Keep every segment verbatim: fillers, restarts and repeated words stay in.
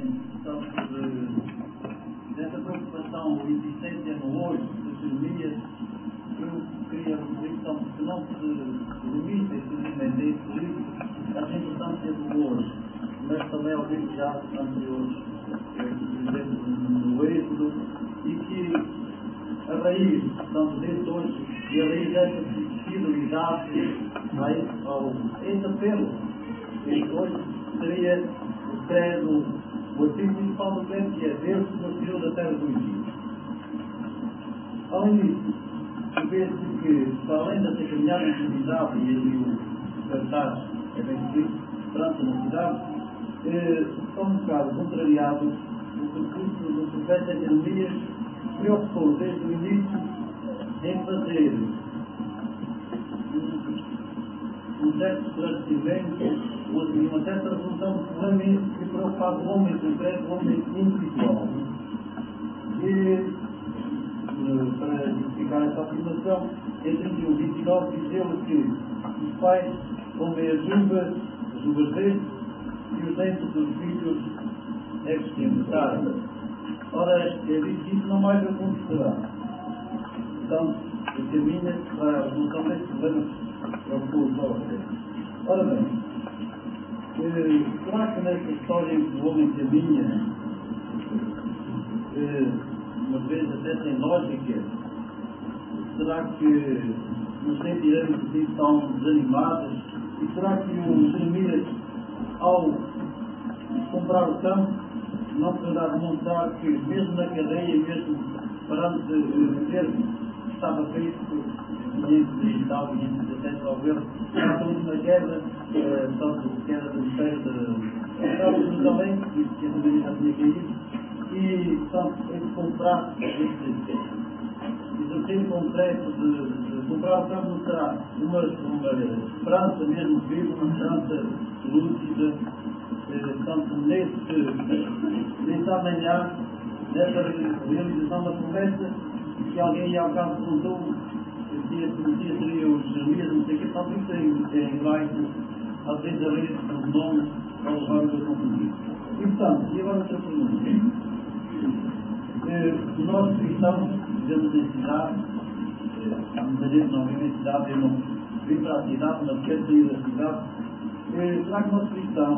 também, portanto, de, dessa preocupação existente no hoje, das economias, eu queria referir, portanto, que não se limita exclusivamente a esse livro, a importância do hoje, mas também ao livro já anteriores, por exemplo, no Êxodo, e que a raiz, portanto, desse hoje, e a raiz dessa fidelidade a esse, ao, esse apelo, esse hoje, seria o credo, o artigo principal do credo, que é Deus que nos tirou da terra do Egito. Além disso, eu penso que, para além dessa caminhada em comunidade, e ali o cartaz é bem escrito, perante a cidade, eh, está um bocado contrariado o percurso do profeta Jeremias, que preocupou desde o início em fazer um, um certo esclarecimento, ou assim, uma certa resolução de problema que preocupava o homem concreto, o homem individual. E, para justificar essa afirmação, em trinta e um, vinte e nove, diz ele que os pais comem as uvas, as uvas verdes, e os dentes dos filhos é que se inventaram. Ora, é dito que isso não mais acontecerá. Então, o caminho para a resolução deste problema é o povo da ordem. Ora bem, eh, será que nesta história em que o homem caminha, eh, uma vez até sem lógica, será que nos sentiremos assim tão desanimados? E será que o Jeremias, ao comprar o campo, não poderá demonstrar que mesmo na cadeia, mesmo perante o termo que estava feito em quinhentos e tal, quinhentos e dezessete, ao ver, na última guerra, tanto que era do Império de Jerusalém, que a Romaria já tinha caído, e, portanto, esse contrato, esse exercício concreto de, de comprar o campo não será uma, uma esperança mesmo viva, uma esperança lúcida, eh, portanto, nesse, nesse amanhã, nessa realização da promessa, que alguém ao caso perguntou se esse Messias seria o Jeremias, não sei o que, portanto, isso em, em hebraico, às vezes a ler os nomes para levar-nos a confundir. E, portanto, e agora outra pergunta. Eh, nós cristãos vivemos em cidade, eh, há muita gente que não vive em cidade, eu não vivo para a cidade, mas quero sair da cidade. Eh, será que nós cristãos,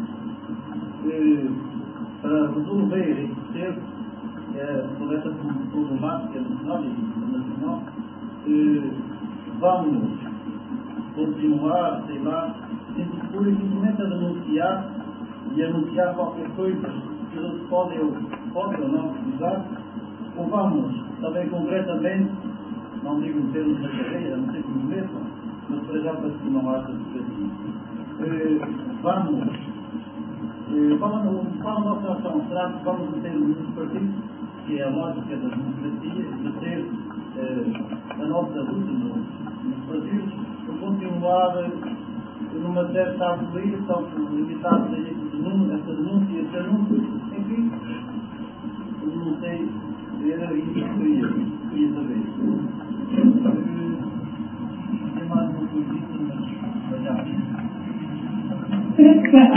eh, para resolver este processo, eh, sobre essa problemática nacional e internacional, eh, vamos continuar, sei lá, pura e simplesmente a denunciar e anunciar qualquer coisa que os outros podem ou, podem ou não precisar, ou vamos também concretamente, não digo meter-nos na cadeia, não sei como metam, mas para já para que não haja assim. Eh, vamos, eh, qual, a, qual a nossa ação? Será que vamos meter-nos nos partidos, que é a lógica da democracia, de ter eh, a nossa luta nos, nos partidos, ou continuar numa certa harmonia, só por limitar essa denúncia, esse anúncio, enfim,